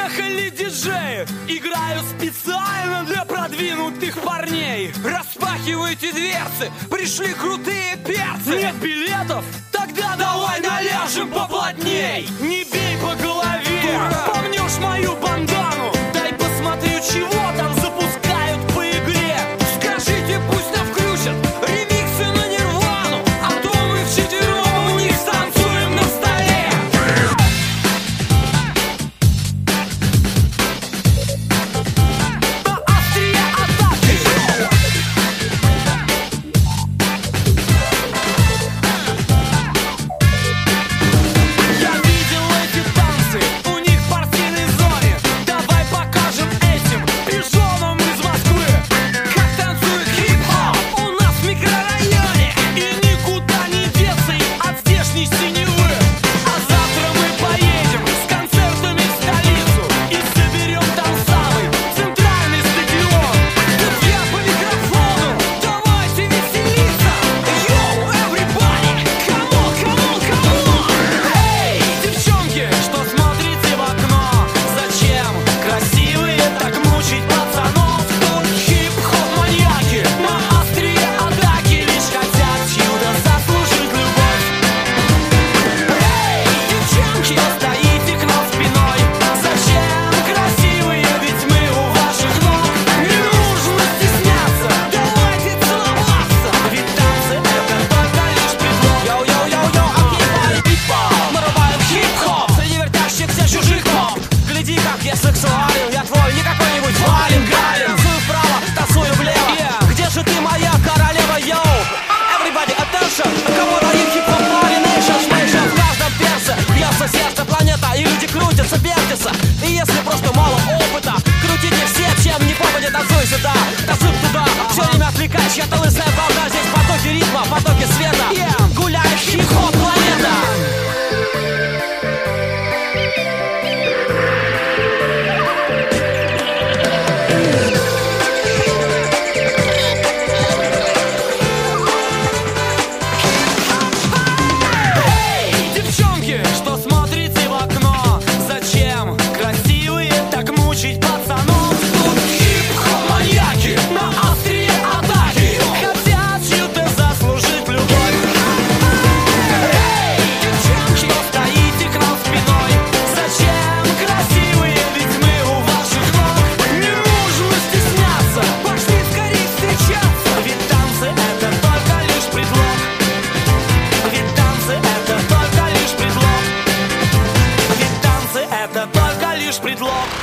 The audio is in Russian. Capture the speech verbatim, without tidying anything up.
Приехали диджеи, играю специально для продвинутых парней. Распахивайте дверцы, пришли крутые перцы. Нет билетов? Тогда давай наляжем поплотней. Не бей по голове, дура. Помнишь мою бандану? Дай посмотрю, чего там запускают по игре. Скажите, пусть нам включат ремиксы на Нирвану, а то мы вчетвером у них станцуем на столе. На острие атаки. Я видел эти танцы, у них в партийной зоне. Давай покажем этим пижонам из Москвы, как танцует хип-хоп у нас в микрорайоне. И никуда не деться им от здешней синевы. А завтра мы поедем с концертами в столицу и соберем там самый центральный стадион. Тут я по микрофону, давайте веселиться. Йоу, everybody, come on, come on, come on. Эй, девчонки, что смотрите в окно? Зачем красивые так мучить пацанов? Тут хип-хоп маньяки на острие атаки, лишь хотят чудо заслужить любовь. Эй, девчонки, что стоите к нам спиной? Зачем красивые, ведь мы у ваших ног. Не нужно стесняться, давайте целоваться, ведь танцы это только лишь предлог. Йоу-йоу-йоу-йоу, окей, бипа, мы рубаем хип-хоп среди вертящихся чужих поп. Гляди, как я сексуален, я твой не какой-нибудь Вален Галин. Танцую вправо, танцую влево, где же ты, моя королева, йоу? Everybody attention, кого дают хип-хоп пари, nation, nation. В каждом перце бьется сердце планета, и люди крутятся, вертятся. И если просто мало опыта, крутите все, чем не попадет, танцуй сюда, танцуй туда. Все время отвлекаешь, я-то лысая балда. Здесь потоки ритма, потоки света, гуляет хип-хоп планета. Эй, девчонки, что смотрите в окно? Зачем красивые так мучить пацанов? Тут хип-хоп маньяки на острие атаки, хотят чью-то заслужить любовь. Эй, девчонки, что стоите к нам спиной? Зачем красивые, ведь мы у ваших ног. Не нужно стесняться, пошли скорее встречаться, ведь танцы это только лишь предлог. Ведь танцы это только лишь предлог. Ведь танцы это только лишь предлог.